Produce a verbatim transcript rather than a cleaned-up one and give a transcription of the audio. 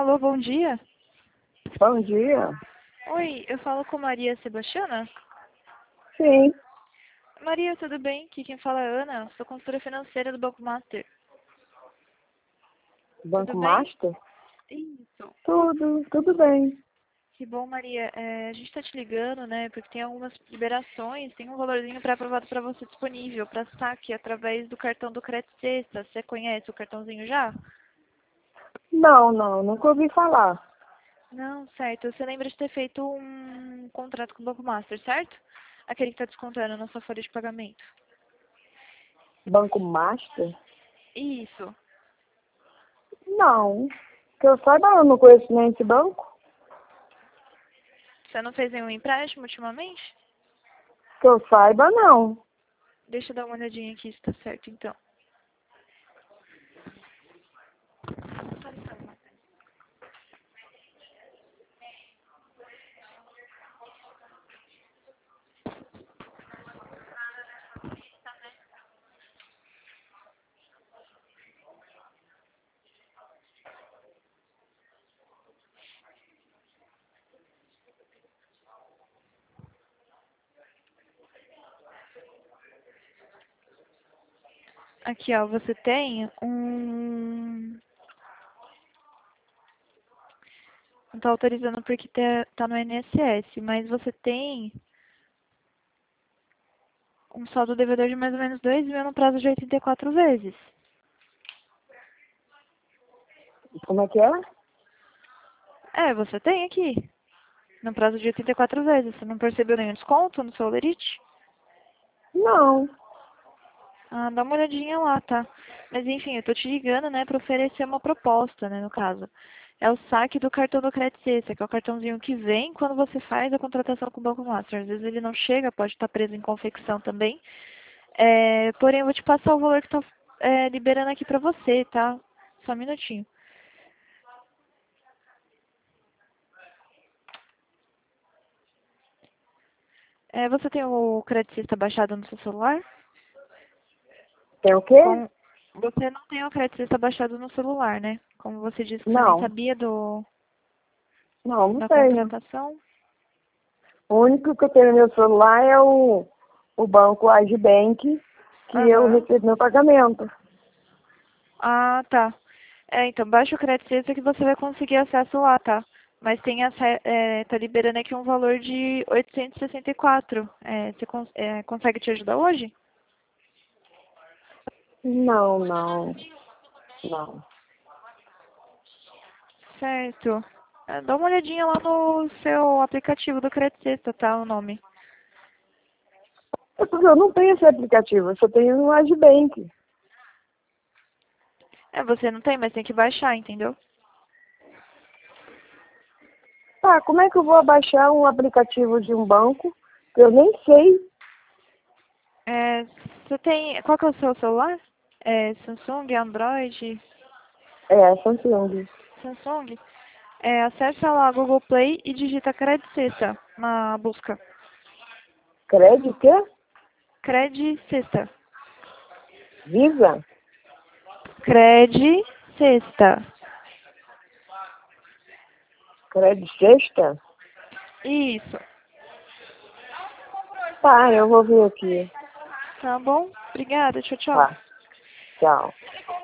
Alô, bom dia. Bom dia. Oi, eu falo com Maria Sebastiana? Sim. Maria, tudo bem? Aqui quem fala é Ana, sou consultora financeira do Banco Master. Banco Tudo bem? Master? Isso. Tudo, tudo bem. Que bom, Maria. É, a gente está te ligando, né, porque tem algumas liberações, tem um valorzinho pré-aprovado para você disponível, para saque através do cartão do Crédito Sexta. Você conhece o cartãozinho já? Não, não, nunca ouvi falar. Não, certo. Você lembra de ter feito um contrato com o Banco Master, certo? Aquele que está descontando na sua folha de pagamento. Banco Master? Isso. Não. Que eu saiba, eu não conheço nem esse banco. Você não fez nenhum empréstimo ultimamente? Que eu saiba, não. Deixa eu dar uma olhadinha aqui se tá certo, então. Aqui, ó, você tem um... Não tá autorizando porque tá tá no I N S S, mas você tem um saldo devedor de mais ou menos dois mil no prazo de oitenta e quatro vezes. Como é que é? É, você tem aqui. No prazo de oitenta e quatro vezes. Você não percebeu nenhum desconto no seu Olerite? Não. Ah, dá uma olhadinha lá, tá? Mas enfim, eu tô te ligando, né, pra oferecer uma proposta, né, no caso. É o saque do cartão do Crédito Sexta, que é o cartãozinho que vem quando você faz a contratação com o Banco Master. Às vezes ele não chega, pode estar preso em confecção também. É, porém, eu vou te passar o valor que tá é, liberando aqui pra você, tá? Só um minutinho. É, você tem o Crédito Sexta baixado no seu celular? Tem o quê? Com... Você não tem o Crédito Sexta baixado no celular, né? Como você disse que você nem Não. sabia do... Não, não da tenho. contratação. O único que eu tenho no meu celular é o, o banco Agibank, que eu Aham. recebi meu pagamento. Ah, tá. É, então, baixa o Crédito Sexta que você vai conseguir acesso lá, tá? Mas tem ace- é, tá liberando aqui um valor de oitocentos e sessenta e quatro. É, você cons é, consegue te ajudar hoje? Não, não, não. Certo. É, dá uma olhadinha lá no seu aplicativo do Crédito Sexta, tá? O nome. É porque eu não tenho esse aplicativo, eu só tenho o Agibank. É, você não tem, mas tem que baixar, entendeu? Tá, como é que eu vou abaixar um aplicativo de um banco que eu nem sei? É, você tem... Qual que é o seu celular? É Samsung, Android, É, Samsung. Samsung? É, acessa lá a Google Play e digita Crédito Sexta na busca. Crédito? Crédito Sexta. Visa? Crédito Sexta. Crédito Sexta? Isso. Tá, eu vou ver aqui. Tá bom? Obrigada. Tchau, tchau. Tá, tchau.